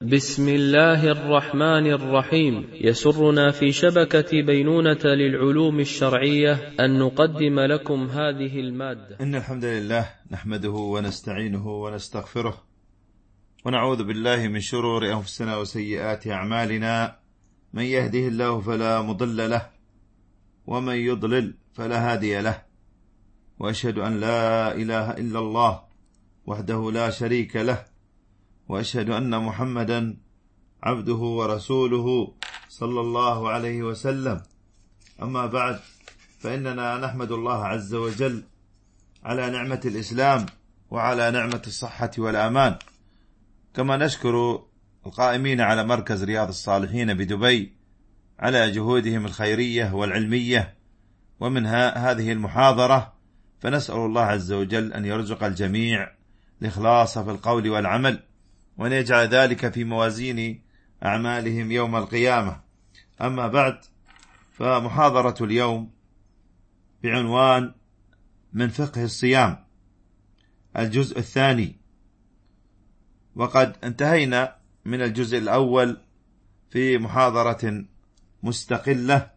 بسم الله الرحمن الرحيم. يسرنا في شبكة بينونة للعلوم الشرعية أن نقدم لكم هذه المادة. إن الحمد لله نحمده ونستعينه ونستغفره ونعوذ بالله من شرور أنفسنا وسيئات أعمالنا. من يهده الله فلا مضل له ومن يضلل فلا هادي له، وأشهد أن لا إله إلا الله وحده لا شريك له، وأشهد أن محمدا عبده ورسوله صلى الله عليه وسلم. أما بعد، فإننا نحمد الله عز وجل على نعمة الإسلام وعلى نعمة الصحة والأمان، كما نشكر القائمين على مركز رياض الصالحين بدبي على جهودهم الخيرية والعلمية، ومنها هذه المحاضرة. فنسأل الله عز وجل أن يرزق الجميع الإخلاص في القول والعمل، وأن يجعل ذلك في موازين أعمالهم يوم القيامة. أما بعد، فمحاضرة اليوم بعنوان من فقه الصيام، الجزء الثاني. وقد انتهينا من الجزء الأول في محاضرة مستقلة،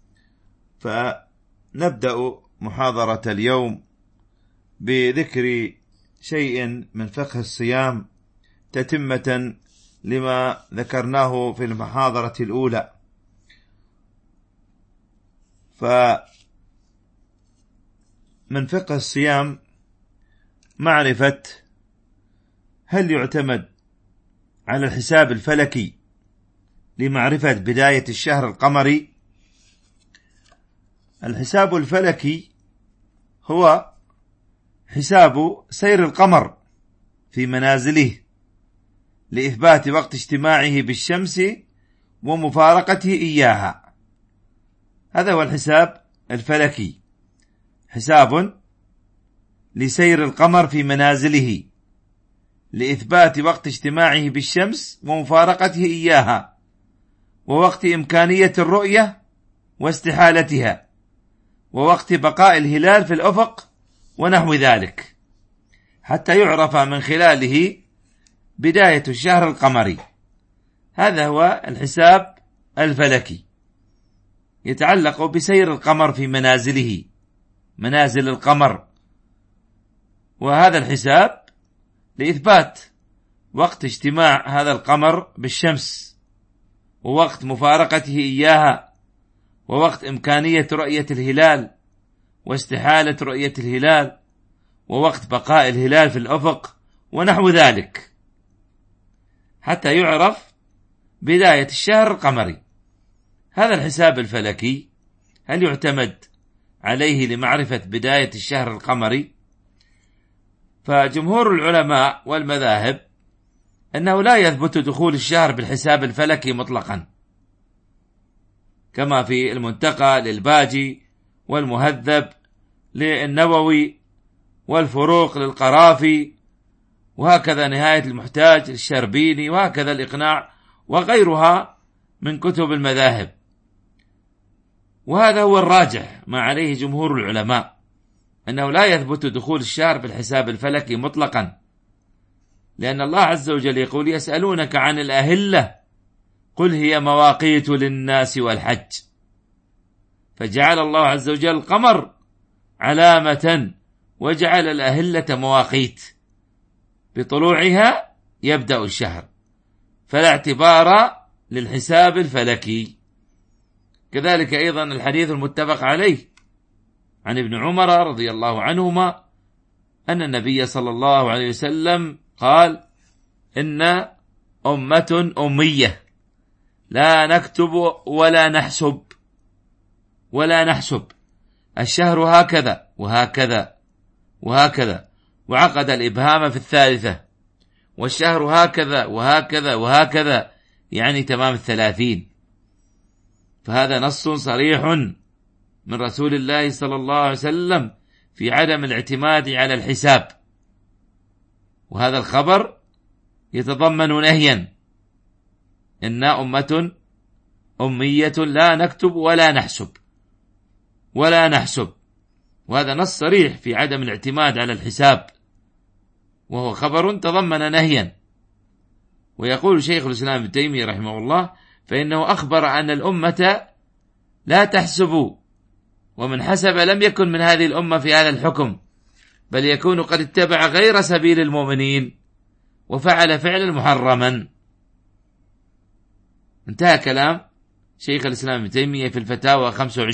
فنبدأ محاضرة اليوم بذكر شيء من فقه الصيام تتمة لما ذكرناه في المحاضرة الأولى. فمن فقه الصيام معرفة هل يعتمد على الحساب الفلكي لمعرفة بداية الشهر القمري. الحساب الفلكي هو حساب سير القمر في منازله لإثبات وقت اجتماعه بالشمس ومفارقته إياها. هذا هو الحساب الفلكي، حساب لسير القمر في منازله لإثبات وقت اجتماعه بالشمس ومفارقته إياها، ووقت إمكانية الرؤية واستحالتها، ووقت بقاء الهلال في الأفق ونحو ذلك، حتى يعرف من خلاله بداية الشهر القمري. هذا هو الحساب الفلكي، يتعلق بسير القمر في منازله، منازل القمر. وهذا الحساب لإثبات وقت اجتماع هذا القمر بالشمس، ووقت مفارقته إياها، ووقت إمكانية رؤية الهلال واستحالة رؤية الهلال، ووقت بقاء الهلال في الأفق ونحو ذلك، حتى يعرف بداية الشهر القمري. هذا الحساب الفلكي هل يعتمد عليه لمعرفة بداية الشهر القمري؟ فجمهور العلماء والمذاهب أنه لا يثبت دخول الشهر بالحساب الفلكي مطلقا، كما في المنتقى للباجي والمهذب للنووي والفروق للقرافي، وهكذا نهاية المحتاج للشربيني، وهكذا الإقناع وغيرها من كتب المذاهب. وهذا هو الراجح ما عليه جمهور العلماء، أنه لا يثبت دخول الشهر بالحساب الفلكي مطلقا، لأن الله عز وجل يقول: يسألونك عن الأهلة قل هي مواقيت للناس والحج. فجعل الله عز وجل القمر علامة، وجعل الأهلة مواقيت، بطلوعها يبدأ الشهر، فلا اعتبار للحساب الفلكي. كذلك أيضا الحديث المتفق عليه عن ابن عمر رضي الله عنهما أن النبي صلى الله عليه وسلم قال: إن أمة أمية لا نكتب ولا نحسب الشهر هكذا وهكذا وهكذا، وعقد الإبهام في الثالثة، والشهر هكذا وهكذا وهكذا، يعني تمام 30. فهذا نص صريح من رسول الله صلى الله عليه وسلم في عدم الاعتماد على الحساب. وهذا الخبر يتضمن نهيا: إن أمة أمية لا نكتب ولا نحسب. وهذا نص صريح في عدم الاعتماد على الحساب، وهو خبر تضمن نهيا. ويقول شيخ الإسلام ابن تيمية رحمه الله: فإنه أخبر أن الأمة لا تحسب، ومن حسب لم يكن من هذه الأمة في هذا الحكم، بل يكون قد اتبع غير سبيل المؤمنين وفعل فعلا محرما. انتهى كلام شيخ الإسلام ابن تيمية في الفتاوى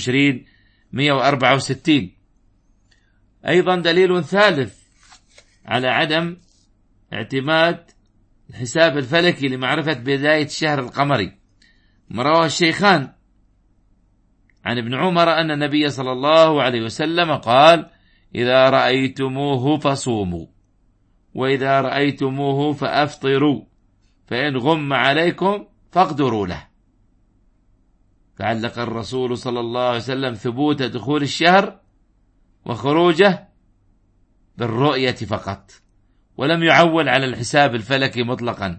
25/164. أيضا دليل ثالث على عدم اعتماد الحساب الفلكي لمعرفة بداية الشهر القمري، ما رواه الشيخان عن ابن عمر أن النبي صلى الله عليه وسلم قال: إذا رأيتموه فصوموا، وإذا رأيتموه فأفطروا، فإن غم عليكم فاقدروا له. فعلق الرسول صلى الله عليه وسلم ثبوت دخول الشهر وخروجه بالرؤية فقط، ولم يعول على الحساب الفلكي مطلقا.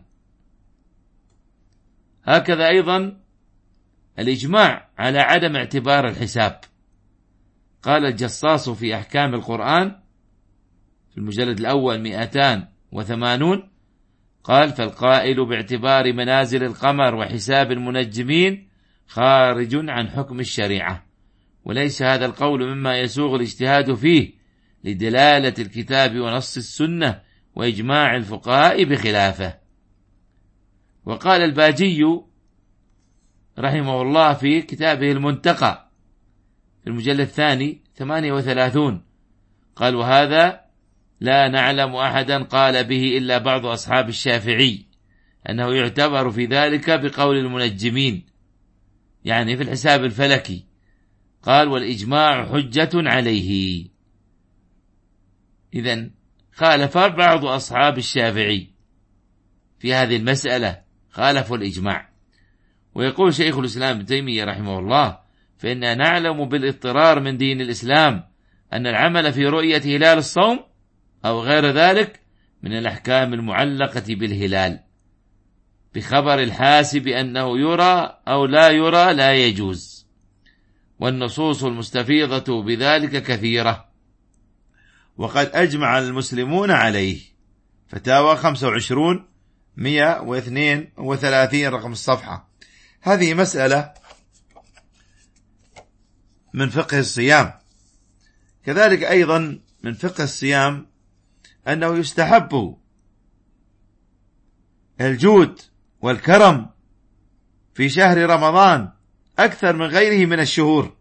هكذا أيضا الإجماع على عدم اعتبار الحساب. قال الجصاص في أحكام القرآن في المجلد الأول 280 قال: فالقائل باعتبار منازل القمر وحساب المنجمين خارج عن حكم الشريعة، وليس هذا القول مما يسوغ الاجتهاد فيه لدلالة الكتاب ونص السنة وإجماع الفقهاء بخلافه. وقال الباجي رحمه الله في كتابه المنتقى في المجلد الثاني 38 قال: وهذا لا نعلم أحدا قال به إلا بعض أصحاب الشافعي، أنه يعتبر في ذلك بقول المنجمين، يعني في الحساب الفلكي. قال: والإجماع حجة عليه. إذن خالف بعض أصحاب الشافعي في هذه المسألة، خالفوا الإجماع. ويقول شيخ الإسلام ابن تيمية رحمه الله: فإننا نعلم بالاضطرار من دين الإسلام أن العمل في رؤية هلال الصوم أو غير ذلك من الأحكام المعلقة بالهلال بخبر الحاسب أنه يرى أو لا يرى لا يجوز، والنصوص المستفيضة بذلك كثيرة، وقد أجمع المسلمون عليه. فتاوى 25/132 رقم الصفحة. هذه مسألة من فقه الصيام. كذلك أيضا من فقه الصيام أنه يستحب الجود والكرم في شهر رمضان أكثر من غيره من الشهور.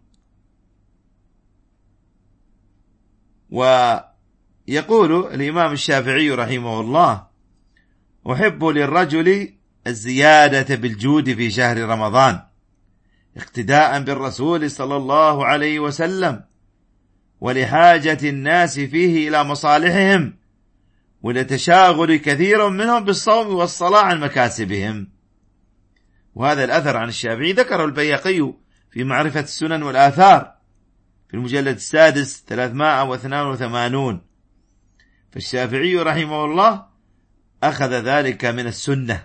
ويقول الإمام الشافعي رحمه الله: أحب للرجل الزيادة بالجود في شهر رمضان اقتداء بالرسول صلى الله عليه وسلم، ولحاجة الناس فيه إلى مصالحهم، ولتشاغل كثير منهم بالصوم والصلاة عن مكاسبهم. وهذا الأثر عن الشافعي ذكره البيهقي في معرفة السنن والآثار في المجلد السادس 382. فالشافعي رحمه الله أخذ ذلك من السنة،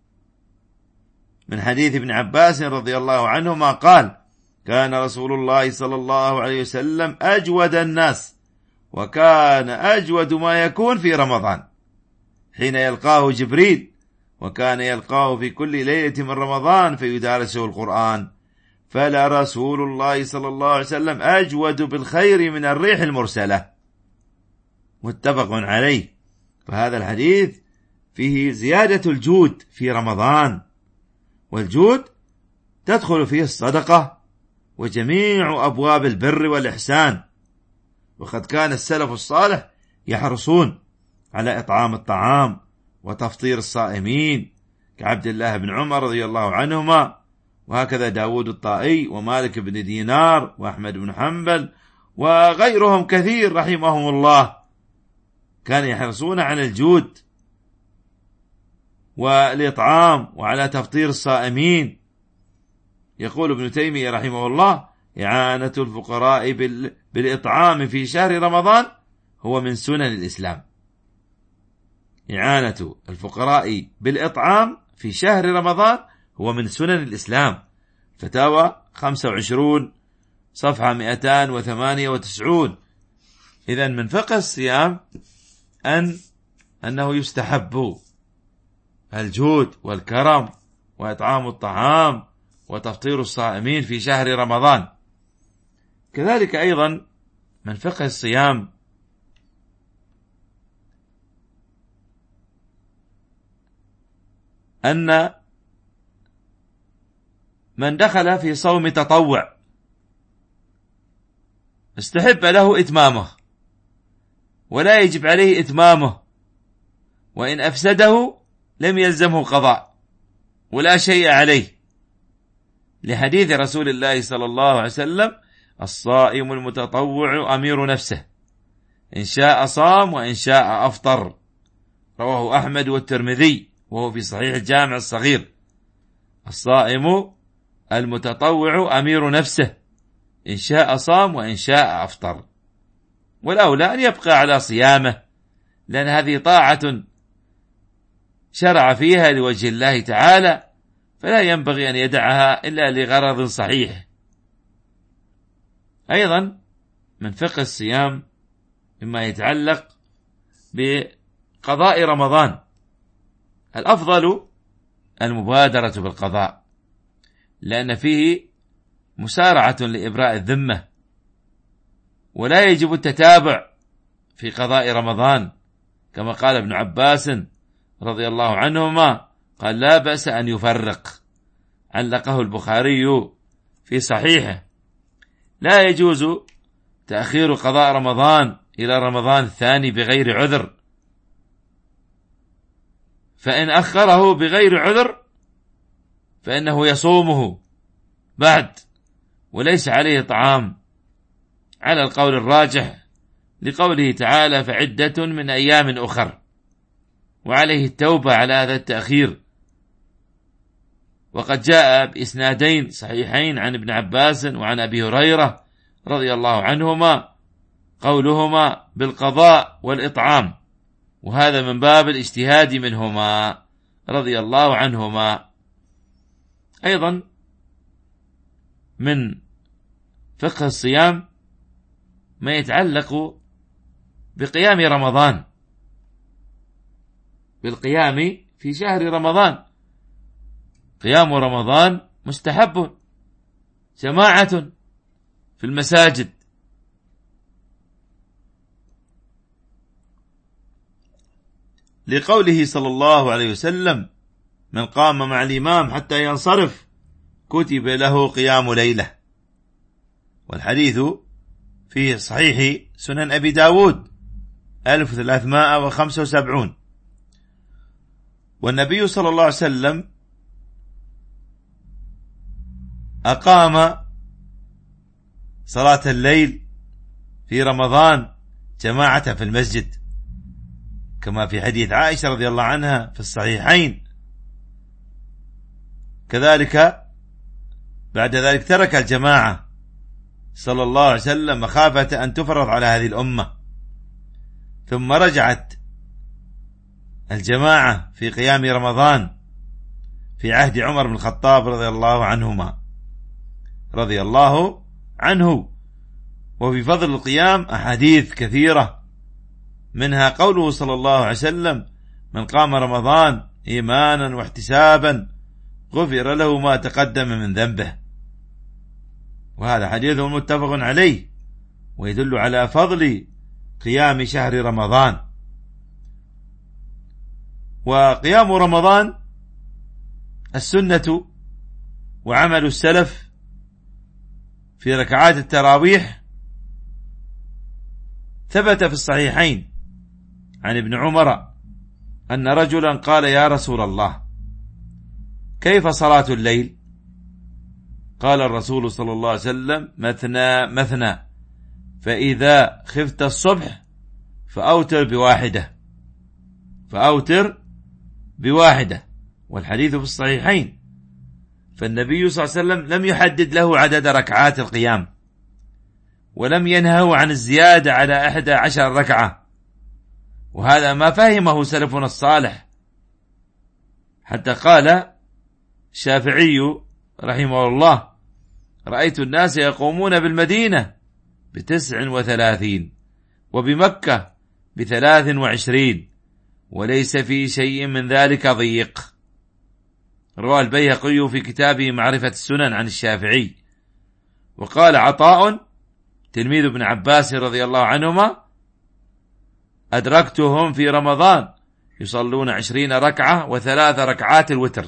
من حديث ابن عباس رضي الله عنهما قال: كان رسول الله صلى الله عليه وسلم أجود الناس، وكان أجود ما يكون في رمضان حين يلقاه جبريل، وكان يلقاه في كل ليلة من رمضان فيدارسه القرآن، فلرسول الله صلى الله عليه وسلم أجود بالخير من الريح المرسلة. متفق عليه. فهذا الحديث فيه زيادة الجود في رمضان، والجود تدخل فيه الصدقة وجميع أبواب البر والإحسان. وقد كان السلف الصالح يحرصون على إطعام الطعام وتفطير الصائمين كعبد الله بن عمر رضي الله عنهما، وهكذا داود الطائي ومالك بن دينار وأحمد بن حنبل وغيرهم كثير رحمهم الله، كانوا يحرصون على الجود والإطعام وعلى تفطير الصائمين. يقول ابن تيمية رحمه الله: إعانة الفقراء بالإطعام في شهر رمضان هو من سنن الإسلام. إعانة الفقراء بالإطعام في شهر رمضان هو من سنن الإسلام. فتاوى 25 صفحة 298. إذن من فقه الصيام أنه يستحب الجود والكرم وإطعام الطعام وتفطير الصائمين في شهر رمضان. كذلك أيضا من فقه الصيام أن من دخل في صوم تطوع استحب له إتمامه ولا يجب عليه إتمامه، وإن أفسده لم يلزمه قضاء ولا شيء عليه، لحديث رسول الله صلى الله عليه وسلم: الصائم المتطوع أمير نفسه، إن شاء صام وإن شاء أفطر. رواه أحمد والترمذي وهو في صحيح الجامع الصغير. الصائم المتطوع أمير نفسه، إن شاء صام وإن شاء أفطر. والأولى أن يبقى على صيامه، لأن هذه طاعة شرع فيها لوجه الله تعالى، فلا ينبغي أن يدعها إلا لغرض صحيح. أيضا من فقه الصيام مما يتعلق بقضاء رمضان، الأفضل المبادرة بالقضاء، لأن فيه مسارعة لإبراء الذمة، ولا يجب التتابع في قضاء رمضان، كما قال ابن عباس رضي الله عنهما قال: لا بأس أن يفرق. علقه البخاري في صحيحه. لا يجوز تأخير قضاء رمضان إلى رمضان الثاني بغير عذر، فإن أخره بغير عذر فإنه يصومه بعد وليس عليه طعام، على القول الراجح لقوله تعالى: فعدة من أيام أخر، وعليه التوبة على هذا التأخير. وقد جاء بإسنادين صحيحين عن ابن عباس وعن أبي هريرة رضي الله عنهما قولهما بالقضاء والإطعام، وهذا من باب الاجتهاد منهما رضي الله عنهما. أيضا من فقه الصيام ما يتعلق بقيام رمضان، بالقيام في شهر رمضان. قيام رمضان مستحب جماعة في المساجد، لقوله صلى الله عليه وسلم: من قام مع الإمام حتى ينصرف كتب له قيام ليلة. والحديث في صحيح سنن أبي داود 1375. والنبي صلى الله عليه وسلم أقام صلاة الليل في رمضان جماعة في المسجد، كما في حديث عائشة رضي الله عنها في الصحيحين. كذلك بعد ذلك ترك الجماعة صلى الله عليه وسلم مخافة أن تفرض على هذه الأمة، ثم رجعت الجماعة في قيام رمضان في عهد عمر بن الخطاب رضي الله عنه. وفي فضل القيام أحاديث كثيرة، منها قوله صلى الله عليه وسلم: من قام رمضان إيمانا واحتسابا غفر له ما تقدم من ذنبه. وهذا حديث متفق عليه، ويدل على فضل قيام شهر رمضان. وقيام رمضان السنة وعمل السلف في ركعات التراويح ثبت في الصحيحين عن ابن عمر أن رجلا قال: يا رسول الله، كيف صلاة الليل؟ قال الرسول صلى الله عليه وسلم: مثنى مثنى، فإذا خفت الصبح فأوتر بواحدة. والحديث في الصحيحين. فالنبي صلى الله عليه وسلم لم يحدد له عدد ركعات القيام، ولم ينهه عن الزيادة على 11 ركعة، وهذا ما فهمه سلفنا الصالح. حتى قال الشافعي رحمه الله: رأيت الناس يقومون بالمدينة ب39 وبمكة ب23 وليس في شيء من ذلك ضيق. رواه البيهقي في كتابه معرفة السنن عن الشافعي. وقال عطاء تلميذ ابن عباس رضي الله عنهما: أدركتهم في رمضان يصلون 20 ركعة و3 ركعات الوتر.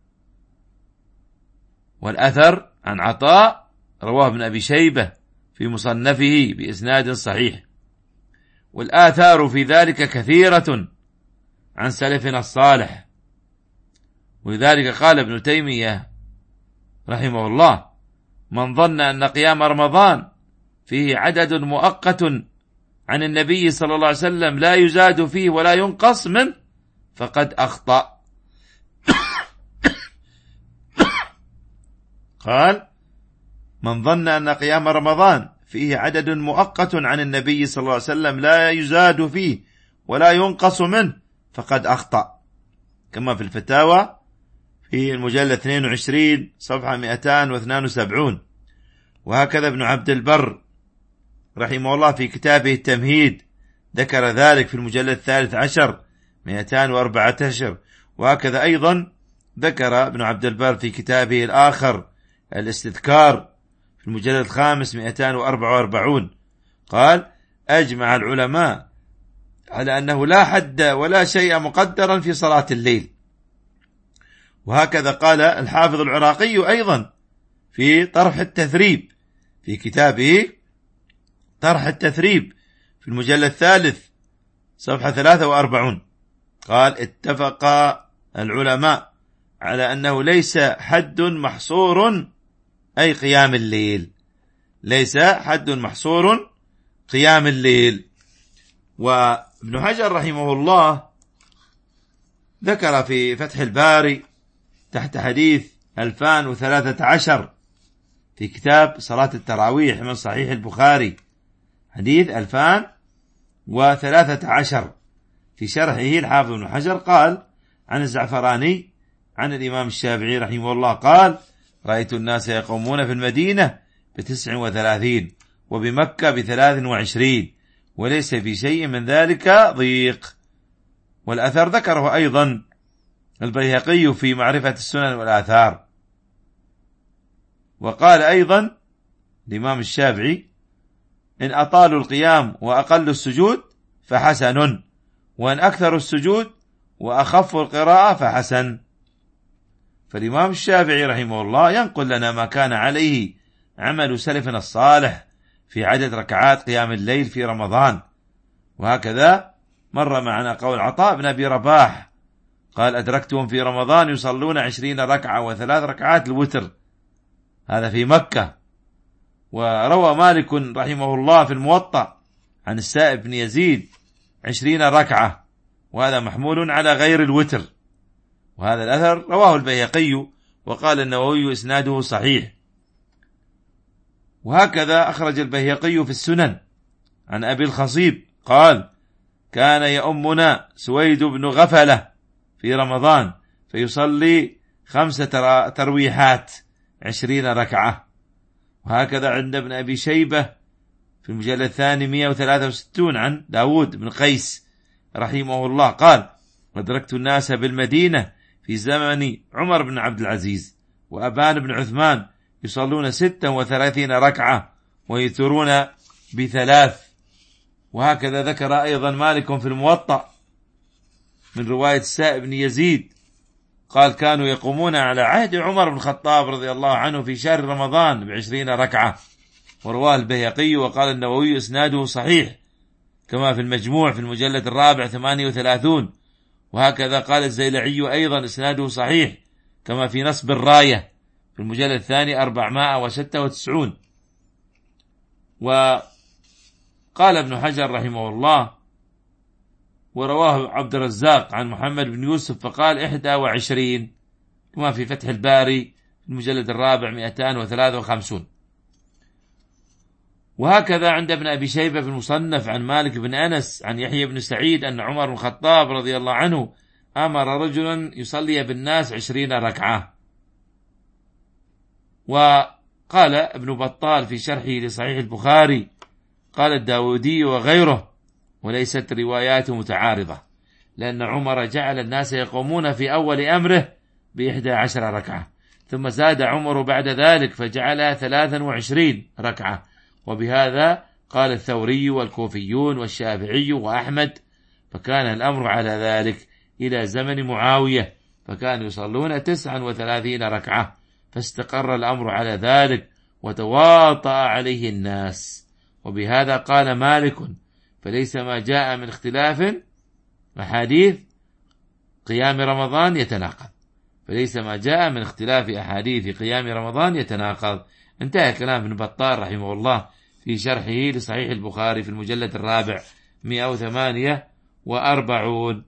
والأثر عن عطاء رواه ابن أبي شيبة في مصنفه بإسناد صحيح. والآثار في ذلك كثيرة عن سلفنا الصالح. ولذلك قال ابن تيمية رحمه الله: من ظن أن قيام رمضان فيه عدد مؤقت عن النبي صلى الله عليه وسلم لا يزاد فيه ولا ينقص منه فقد أخطأ. قال: من ظن أن قيام رمضان فيه عدد مؤقت عن النبي صلى الله عليه وسلم لا يزاد فيه ولا ينقص منه فقد أخطأ. كما في الفتاوى في المجلد 22 صفحة 272. وهكذا ابن عبد البر رحمه الله في كتابه التمهيد ذكر ذلك في المجلد 13 214. وهكذا أيضا ذكر ابن عبد البر في كتابه الآخر الاستذكار في المجلد 5 244. قال: أجمع العلماء على أنه لا حد ولا شيء مقدرا في صلاة الليل. وهكذا قال الحافظ العراقي أيضا في طرح التثريب في كتابه طرح التثريب في المجلد 3 صفحة 43. قال: اتفق العلماء على أنه ليس حد محصور أي قيام الليل، ليس حد محصور قيام الليل. وابن حجر رحمه الله ذكر في فتح الباري تحت حديث 2013 في كتاب صلاة التراويح من صحيح البخاري، حديث 2013 في شرحه الحافظ ابن حجر قال عن الزعفراني عن الإمام الشافعي رحمه الله قال: رأيت الناس يقومون في المدينة ب39 وبمكة ب23 وليس في شيء من ذلك ضيق. والأثر ذكره أيضا البيهقي في معرفة السنن والآثار. وقال أيضا الإمام الشافعي: إن أطالوا القيام وأقلوا السجود فحسن، وإن أكثروا السجود وأخفوا القراءة فحسن. فالإمام الشافعي رحمه الله ينقل لنا ما كان عليه عمل سلفنا الصالح في عدد ركعات قيام الليل في رمضان. وهكذا مر معنا قول عطاء بن أبي رباح قال: أدركتهم في رمضان يصلون 20 ركعة و3 ركعات الوتر، هذا في مكة. وروى مالك رحمه الله في الموطأ عن السائب بن يزيد 20 ركعة، وهذا محمول على غير الوتر. وهذا الأثر رواه البيهقي وقال النووي إسناده صحيح. وهكذا أخرج البيهقي في السنن عن أبي الخصيب قال: كان يؤمنا سويد بن غفلة في رمضان فيصلي 5 ترويحات 20 ركعة. وهكذا عند ابن أبي شيبة في المجلد الثاني 163 عن داود بن قيس رحمه الله قال: أدركت الناس بالمدينة في زمن عمر بن عبد العزيز وأبان بن عثمان يصلون 36 ركعة ويترون ب3. وهكذا ذكر أيضا مالك في الموطأ من رواية السائب بن يزيد قال: كانوا يقومون على عهد عمر بن الخطاب رضي الله عنه في شهر رمضان ب20 ركعة. ورواه البيهقي وقال النووي إسناده صحيح، كما في المجموع في المجلد الرابع 38. وهكذا قال الزيلعي أيضا إسناده صحيح، كما في نصب الراية في المجلد الثاني 496. وقال ابن حجر رحمه الله: ورواه عبد الرزاق عن محمد بن يوسف فقال 21، كما في فتح الباري في المجلد الرابع 253. وهكذا عند ابن أبي شيبة في المصنف عن مالك بن أنس عن يحيى بن سعيد أن عمر بن الخطاب رضي الله عنه أمر رجلا يصلي بالناس 20 ركعة. وقال ابن بطال في شرحه لصحيح البخاري قال الداودي وغيره: وليست روايات متعارضة، لأن عمر جعل الناس يقومون في أول أمره ب11 ركعة، ثم زاد عمر بعد ذلك فجعلها 23 ركعة، وبهذا قال الثوري والكوفيون والشافعي وأحمد، فكان الأمر على ذلك إلى زمن معاوية، فكانوا يصلون 39 ركعة، فاستقر الأمر على ذلك وتواطأ عليه الناس. وبهذا قال مالك: فليس ما جاء من اختلاف أحاديث قيام رمضان يتناقض، فليس ما جاء من اختلاف أحاديث قيام رمضان يتناقض. انتهى كلام ابن بطال رحمه الله في شرحه لصحيح البخاري في المجلد الرابع 148.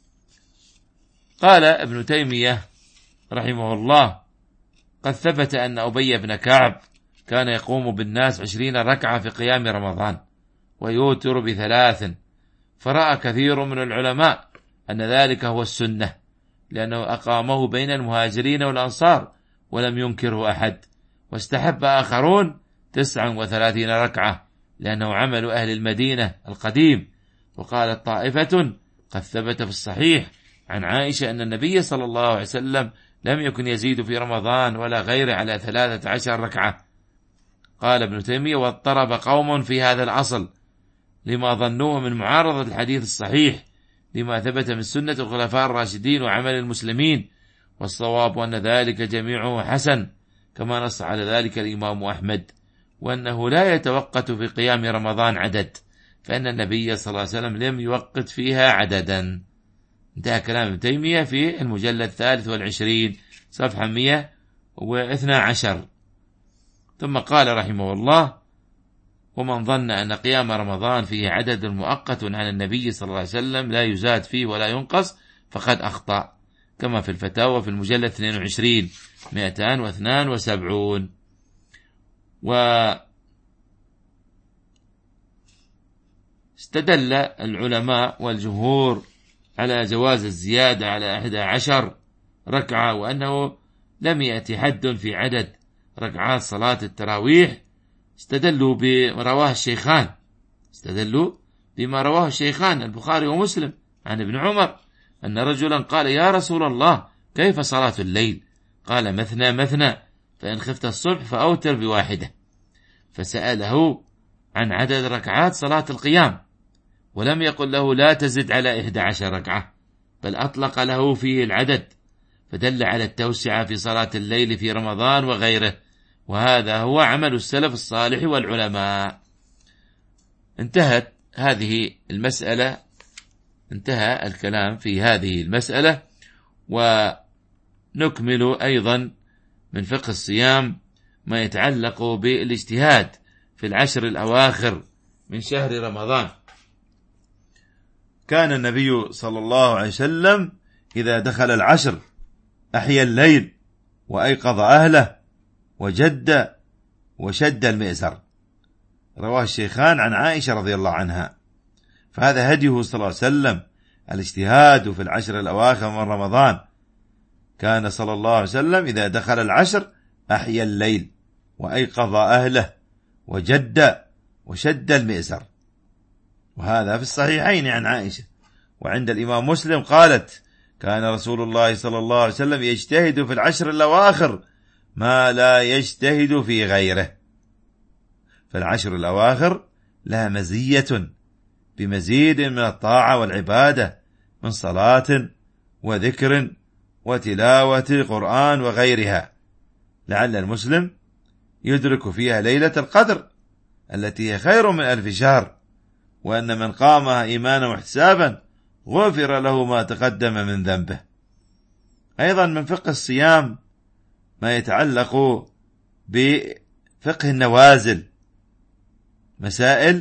قال ابن تيمية رحمه الله: قد ثبت أن أبي بن كعب كان يقوم بالناس 20 ركعة في قيام رمضان ويوتر ب3، فرأى كثير من العلماء أن ذلك هو السنة، لأنه أقامه بين المهاجرين والأنصار ولم ينكره أحد، واستحب آخرون 39 ركعة لأنه عمل أهل المدينة القديم. وقالت طائفة: قد ثبت في الصحيح عن عائشة أن النبي صلى الله عليه وسلم لم يكن يزيد في رمضان ولا غيره على 13 ركعة. قال ابن تيمية: واضطرب قوم في هذا الأصل لما ظنوه من معارضة الحديث الصحيح لما ثبت من سنة الخلفاء الراشدين وعمل المسلمين، والصواب أن ذلك جميعه حسن، كما نص على ذلك الإمام أحمد، وأنه لا يتوقت في قيام رمضان عدد، فإن النبي صلى الله عليه وسلم لم يوقت فيها عددا. انتهى كلام ابن تيمية في المجلد 23 صفحة 112. ثم قال رحمه الله: ومن ظن أن قيام رمضان فيه عدد مؤقت عن النبي صلى الله عليه وسلم لا يزاد فيه ولا ينقص فقد أخطأ، كما في الفتاوى في المجلد 22 272. واستدل العلماء والجمهور على جواز الزيادة على 11 ركعة، وأنه لم يأتي حد في عدد ركعات صلاة التراويح. استدلوا بما رواه الشيخان البخاري ومسلم عن ابن عمر أن رجلا قال: يا رسول الله، كيف صلاة الليل؟ قال: مثنى مثنى، فإن خفت الصبح فأوتر ب1. فسأله عن عدد ركعات صلاة القيام، ولم يقل له لا تزد على 11 ركعة، بل أطلق له فيه العدد، فدل على التوسعة في صلاة الليل في رمضان وغيره، وهذا هو عمل السلف الصالح والعلماء. انتهت هذه المسألة، انتهى الكلام في هذه المسألة. ونكمل أيضا من فقه الصيام ما يتعلق بالاجتهاد في العشر الأواخر من شهر رمضان. كان النبي صلى الله عليه وسلم إذا دخل العشر أحيا الليل وأيقظ أهله وجد وشد المئزر، رواه الشيخان عن عائشة رضي الله عنها. فهذا هديه صلى الله عليه وسلم، الاجتهاد في العشر الأواخر من رمضان. كان صلى الله عليه وسلم إذا دخل العشر أحيا الليل وأيقظ أهله وجد وشد المئزر، وهذا في الصحيحين عن عائشة. وعند الإمام مسلم قالت: كان رسول الله صلى الله عليه وسلم يجتهد في العشر الأواخر ما لا يجتهد في غيره. فالعشر الأواخر لها مزية بمزيد من الطاعة والعبادة من صلاة وذكر وتلاوة قرآن وغيرها، لعل المسلم يدرك فيها ليلة القدر التي هي خير من 1000 شهر، وأن من قامها إيمانا واحتسابا غفر له ما تقدم من ذنبه. أيضا من فقه الصيام ما يتعلق بفقه النوازل، مسائل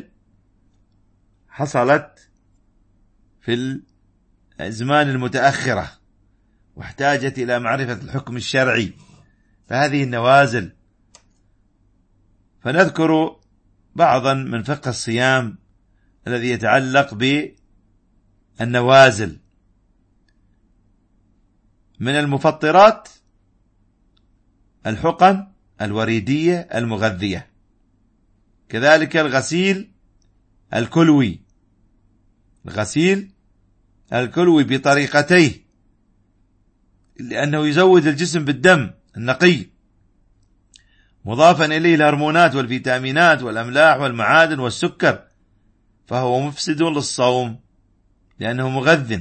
حصلت في الأزمان المتأخرة واحتاجت إلى معرفة الحكم الشرعي، فهذه النوازل. فنذكر بعضا من فقه الصيام الذي يتعلق بالنوازل. من المفطرات الحقن الوريدية المغذية، كذلك الغسيل الكلوي، الغسيل الكلوي بطريقتيه، لأنه يزود الجسم بالدم النقي، مضافا إليه الهرمونات والفيتامينات والأملاح والمعادن والسكر، فهو مفسد للصوم لأنه مغذٍ.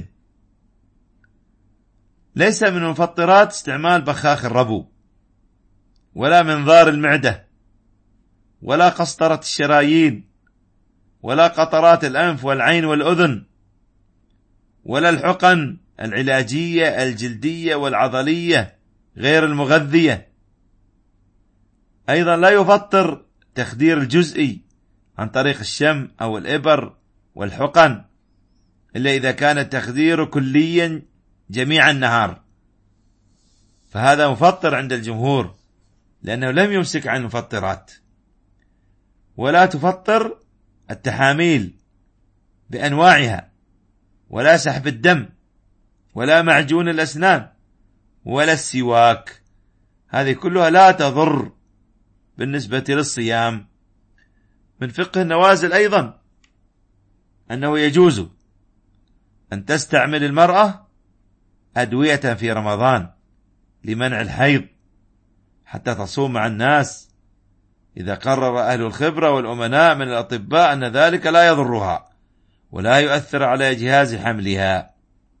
ليس من المفطرات استعمال بخاخ الربو، ولا منظار المعدة، ولا قسطرة الشرايين، ولا قطرات الأنف والعين والأذن، ولا الحقن العلاجية الجلدية والعضلية غير المغذية. أيضا لا يفطر تخدير الجزئي عن طريق الشم أو الإبر والحقن، إلا إذا كان التخدير كليا جميع النهار، فهذا مفطر عند الجمهور لأنه لم يمسك عن المفطرات. ولا تفطر التحاميل بأنواعها، ولا سحب الدم، ولا معجون الأسنان، ولا السواك، هذه كلها لا تضر بالنسبة للصيام. من فقه النوازل أيضا أنه يجوز أن تستعمل المرأة أدوية في رمضان لمنع الحيض حتى تصوم مع الناس، إذا قرر أهل الخبرة والأمناء من الأطباء أن ذلك لا يضرها ولا يؤثر على جهاز حملها،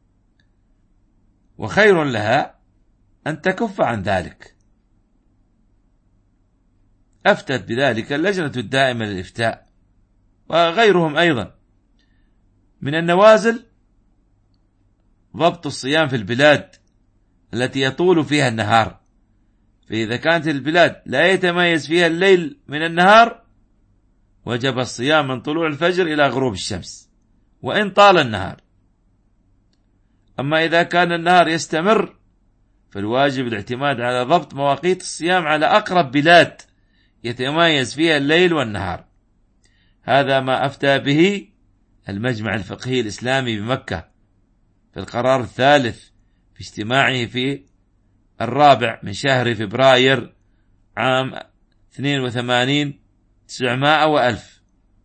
وخير لها أن تكف عن ذلك. أفتت بذلك اللجنة الدائمة للإفتاء وغيرهم أيضا. من النوازل ضبط الصيام في البلاد التي يطول فيها النهار، فإذا كانت البلاد لا يتميز فيها الليل من النهار وجب الصيام من طلوع الفجر إلى غروب الشمس وإن طال النهار. أما إذا كان النهار يستمر فالواجب الاعتماد على ضبط مواقيت الصيام على أقرب بلاد يتميز فيها الليل والنهار. هذا ما أفتى به المجمع الفقهي الإسلامي بمكة في القرار الثالث في اجتماعه في 4 من شهر فبراير عام 82 900 و1000.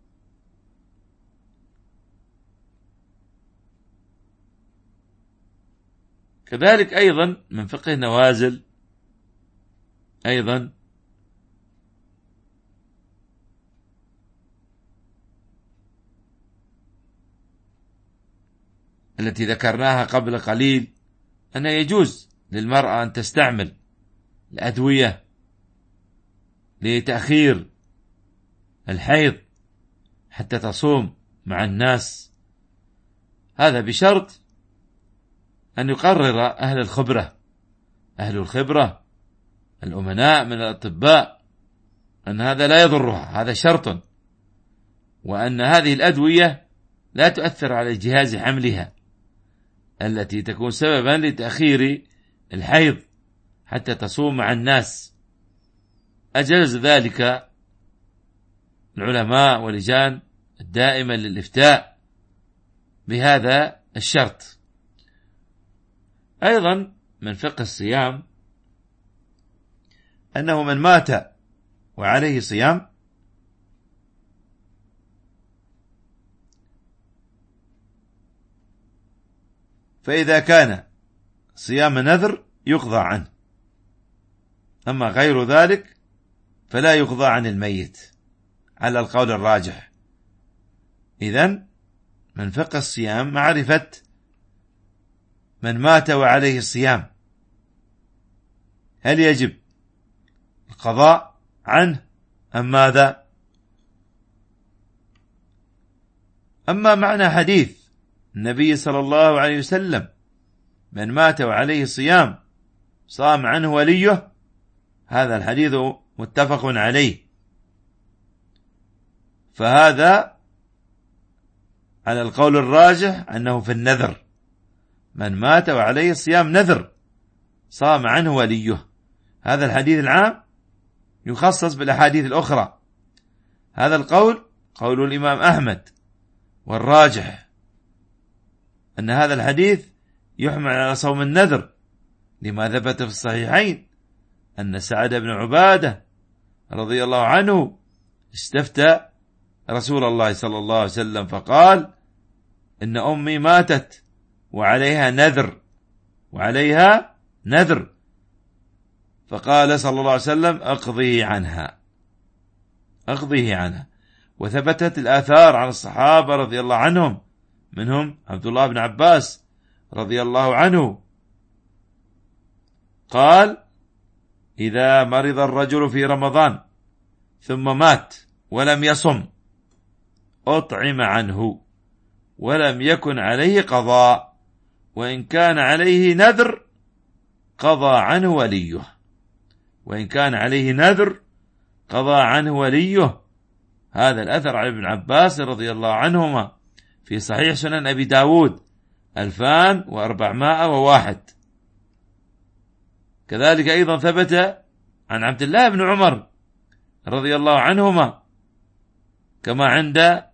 كذلك أيضا من فقه النوازل أيضا التي ذكرناها قبل قليل، أنه يجوز للمرأة أن تستعمل الأدوية لتأخير الحيض حتى تصوم مع الناس، هذا بشرط أن يقرر أهل الخبرة الأمناء من الأطباء أن هذا لا يضرها، هذا شرط، وأن هذه الأدوية لا تؤثر على جهاز حملها التي تكون سببا لتأخير الحيض حتى تصوم مع الناس. أجاز ذلك العلماء واللجان الدائمة للإفتاء بهذا الشرط. أيضا من فقه الصيام أنه من مات وعليه صيام فإذا كان صيام نذر يقضى عنه، أما غير ذلك فلا يقضى عن الميت على القول الراجح. إذن من فقه الصيام معرفة من مات وعليه الصيام، هل يجب القضاء عنه أم ماذا؟ أما معنى حديث النبي صلى الله عليه وسلم من مات وعليه صيام صام عنه وليه، هذا الحديث متفق عليه، فهذا على القول الراجح أنه في النذر، من مات وعليه صيام نذر صام عنه وليه. هذا الحديث العام يخصص بالأحاديث الأخرى. هذا القول قول الإمام أحمد، والراجح أن هذا الحديث يحمل على صوم النذر، لما ثبت في الصحيحين أن سعد بن عبادة رضي الله عنه استفتى رسول الله صلى الله عليه وسلم فقال: إن أمي ماتت وعليها نذر، فقال صلى الله عليه وسلم اقضيه عنها. وثبتت الآثار عن الصحابة رضي الله عنهم، منهم عبد الله بن عباس رضي الله عنه قال: إذا مرض الرجل في رمضان ثم مات ولم يصم أطعم عنه ولم يكن عليه قضاء، وإن كان عليه نذر قضى عنه وليه. هذا الأثر عن ابن عباس رضي الله عنهما في صحيح سنن أبي داود 2401. كذلك أيضا ثبت عن عبد الله بن عمر رضي الله عنهما كما عند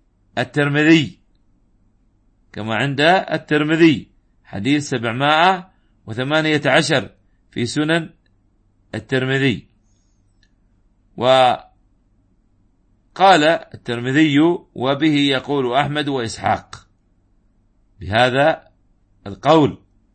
الترمذي حديث 718 في سنن الترمذي. وقال الترمذي: وبه يقول أحمد وإسحاق، بهذا القول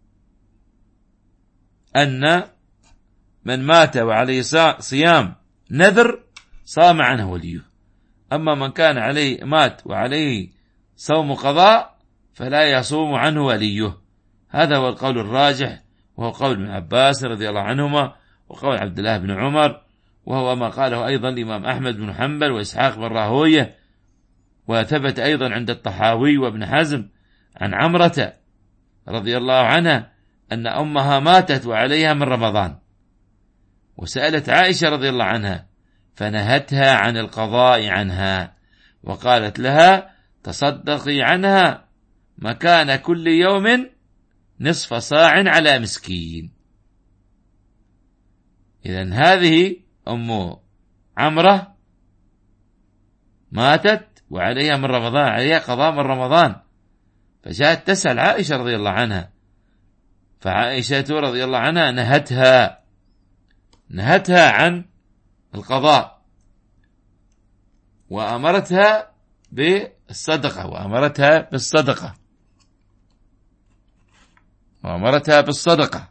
أن من مات وعليه صيام نذر صام عنه وليه، أما من كان عليه مات وعليه صوم قضاء فلا يصوم عنه وليه. هذا هو القول الراجح، وهو قول ابن عباس رضي الله عنهما وقول عبد الله بن عمر، وهو ما قاله أيضا الإمام أحمد بن حنبل وإسحاق بن راهويه. وثبت أيضا عند الطحاوي وابن حزم عن عمرة رضي الله عنها أن أمها ماتت وعليها من رمضان، وسألت عائشة رضي الله عنها فنهتها عن القضاء عنها، وقالت لها: تصدقي عنها مكان كل يوم نصف صاع على مسكين. إذن هذه أم عمرة ماتت وعليها من رمضان، عليها قضاء من رمضان، فجاءت تسأل عائشة رضي الله عنها، فعائشة رضي الله عنها نهتها عن القضاء، وأمرتها بالصدقة.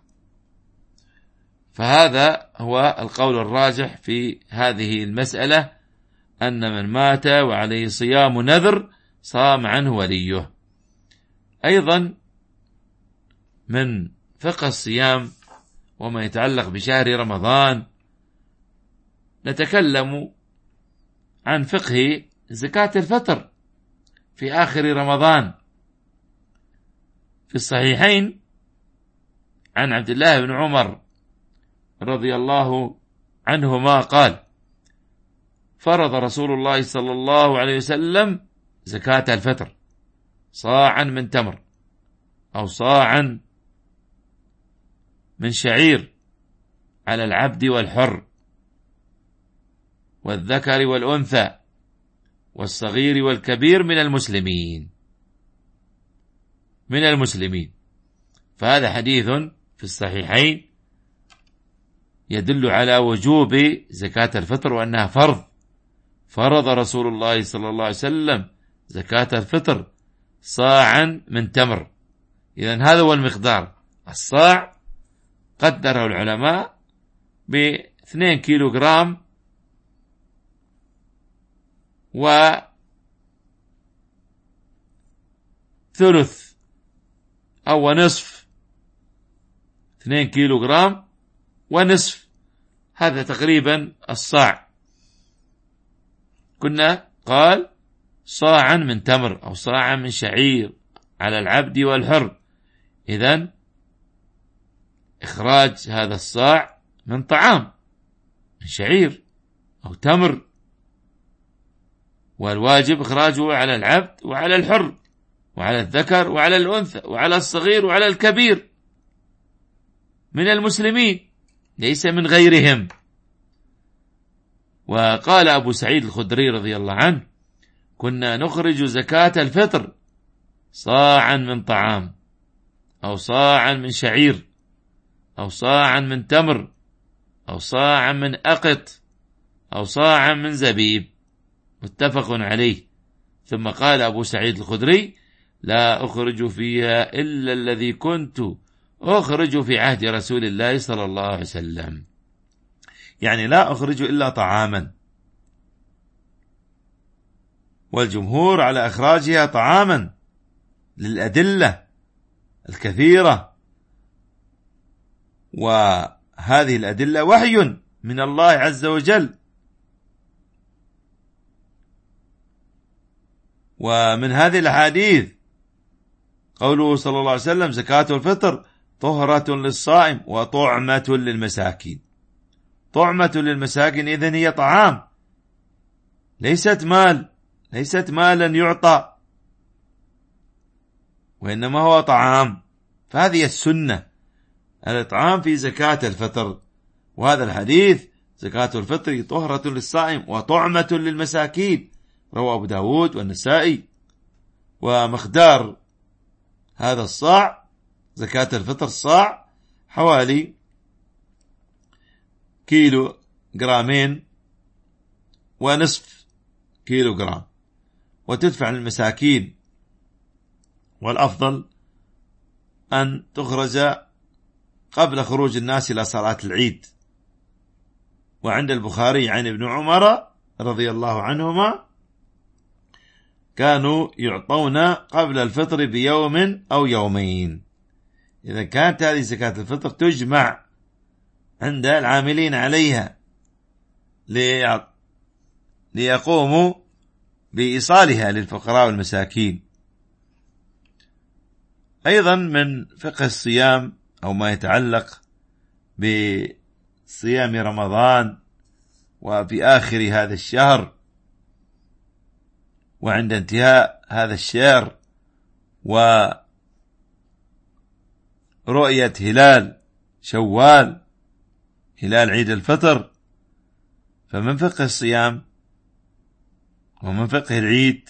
فهذا هو القول الراجح في هذه المسألة، أن من مات وعليه صيام نذر صام عنه وليه. أيضا من فقه الصيام وما يتعلق بشهر رمضان نتكلم عن فقه زكاة الفطر في آخر رمضان. في الصحيحين عن عبد الله بن عمر رضي الله عنهما قال: فرض رسول الله صلى الله عليه وسلم زكاة الفطر صاعا من تمر أو صاعا من شعير على العبد والحر والذكر والأنثى والصغير والكبير من المسلمين. فهذا حديث في الصحيحين يدل على وجوب زكاة الفطر وأنها فرض رسول الله صلى الله عليه وسلم زكاة الفطر صاعا من تمر. إذن هذا هو المقدار. الصاع قدره العلماء ب2 كيلوغرام وثلث أو نصف، 2 كيلوغرام ونصف، هذا تقريبا الصاع. كنا قال صاعا من تمر أو صاعا من شعير على العبد والحر. إذن إخراج هذا الصاع من طعام، من شعير أو تمر، والواجب إخراجه على العبد وعلى الحر وعلى الذكر وعلى الأنثى وعلى الصغير وعلى الكبير من المسلمين، ليس من غيرهم. وقال أبو سعيد الخدري رضي الله عنه: كنا نخرج زكاة الفطر صاعا من طعام أو صاعا من شعير أو صاعا من تمر أو صاعا من أقط أو صاعا من زبيب، متفق عليه. ثم قال أبو سعيد الخدري: لا أخرج فيها إلا الذي كنت أخرج في عهد رسول الله صلى الله عليه وسلم. يعني لا أخرج إلا طعاما، والجمهور على إخراجها طعاما للأدلة الكثيرة، وهذه الأدلة وحي من الله عز وجل. ومن هذه الأحاديث قوله صلى الله عليه وسلم: زكاة الفطر طهرة للصائم وطعمة للمساكين. طعمة للمساكين إذن هي طعام، ليست مالا يعطى، وإنما هو طعام. فهذه السنة، الإطعام في زكاة الفطر. وهذا الحديث: زكاة الفطر طهرة للصائم وطعمة للمساكين، رواه أبو داود والنسائي. ومقدار هذا الصاع، زكاة الفطر صاع حوالي كيلو جرامين ونصف كيلو جرام، وتدفع للمساكين. والأفضل أن تخرج قبل خروج الناس إلى صلاة العيد. وعند البخاري عن ابن عمر رضي الله عنهما كانوا يعطون قبل الفطر بيوم أو يومين. إذا كانت هذه زكاة الفطر تجمع عند العاملين عليها ليقوموا بإيصالها للفقراء والمساكين. أيضا من فقه الصيام أو ما يتعلق بصيام رمضان وفي آخر هذا الشهر وعند انتهاء هذا الشهر ورؤية هلال شوال، هلال عيد الفطر، فمن فقه الصيام ومن فقه العيد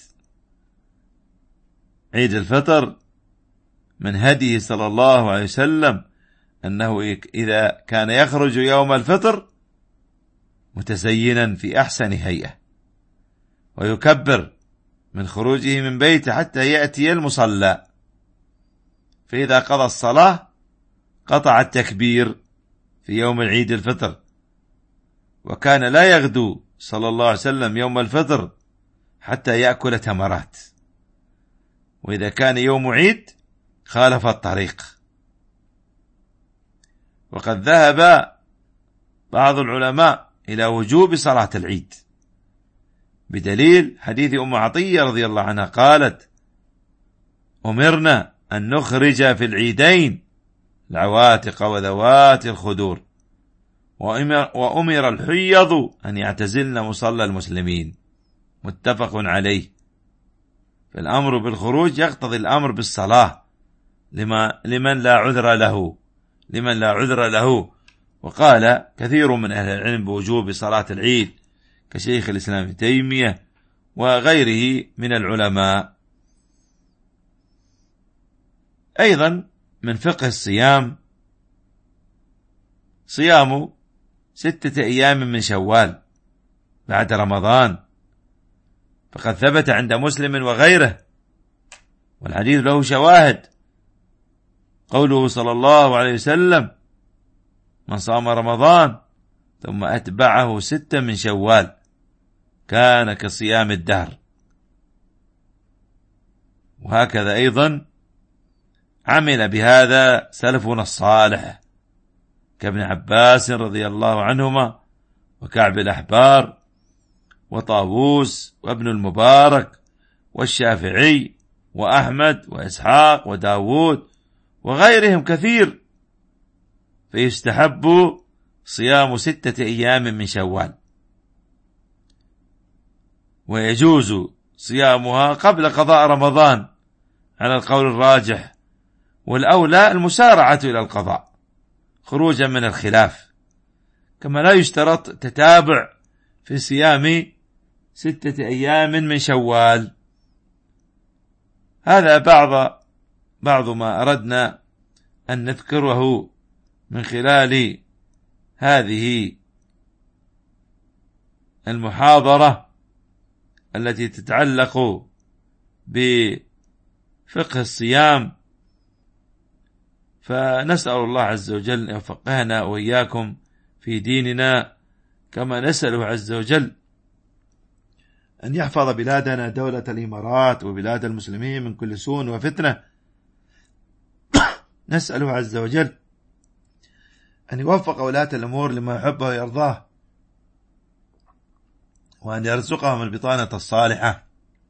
عيد الفطر من هديه صلى الله عليه وسلم أنه إذا كان يخرج يوم الفطر متزينا في أحسن هيئة، ويكبر من خروجه من بيته حتى يأتي المصلى، فإذا قضى الصلاة قطع التكبير في يوم العيد الفطر. وكان لا يغدو صلى الله عليه وسلم يوم الفطر حتى يأكل تمرات، وإذا كان يوم عيد خالف الطريق. وقد ذهب بعض العلماء إلى وجوب صلاة العيد بدليل حديث أم عطية رضي الله عنها قالت: أمرنا أن نخرج في العيدين العواتق وذوات الخدور، وأمر الحيض أن يعتزلن مصلى المسلمين. متفق عليه. فالأمر بالخروج يقتضي الأمر بالصلاة لمن لا عذر له. وقال كثير من أهل العلم بوجوب صلاة العيد كشيخ الإسلام ابن تيمية وغيره من العلماء. أيضا من فقه الصيام صيام 6 أيام من شوال بعد رمضان، فقد ثبت عند مسلم وغيره، والحديث له شواهد. قوله صلى الله عليه وسلم: من صام رمضان ثم أتبعه 6 من شوال كان كصيام الدهر. وهكذا أيضا عمل بهذا سلفنا الصالح كابن عباس رضي الله عنهما وكعب الأحبار وطاووس وابن المبارك والشافعي وأحمد وإسحاق وداود وغيرهم كثير. فيستحب صيام 6 أيام من شوال، ويجوز صيامها قبل قضاء رمضان على القول الراجح، والأولى المسارعة إلى القضاء خروجا من الخلاف، كما لا يشترط تتابع في صيام 6 أيام من شوال. هذا بعض ما أردنا أن نذكره من خلال هذه المحاضرة التي تتعلق فقه الصيام. فنسأل الله عز وجل أن يفقهنا وإياكم في ديننا، كما نسأله عز وجل أن يحفظ بلادنا دولة الإمارات وبلاد المسلمين من كل سوء وفتنة. نسأله عز وجل أن يوفق ولاة الأمور لما يحبه ويرضاه، وأن يرزقهم البطانة الصالحة.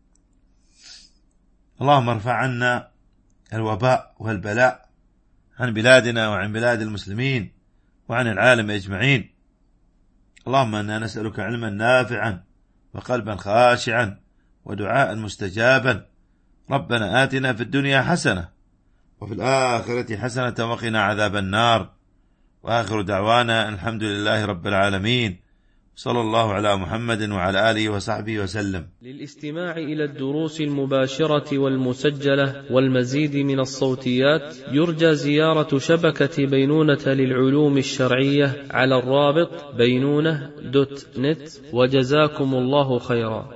اللهم ارفع عنا الوباء والبلاء عن بلادنا وعن بلاد المسلمين وعن العالم أجمعين. اللهم إنا نسألك علما نافعا وقلبا خاشعا ودعاء مستجابا. ربنا آتنا في الدنيا حسنة وفي الآخرة حسنة وقنا عذاب النار. وآخر دعوانا الحمد لله رب العالمين، صلى الله على محمد وعلى آله وصحبه وسلم. للاستماع إلى الدروس المباشرة والمسجلة والمزيد من الصوتيات يرجى زيارة شبكة بينونة للعلوم الشرعية على الرابط بينونة.net. وجزاكم الله خيرا.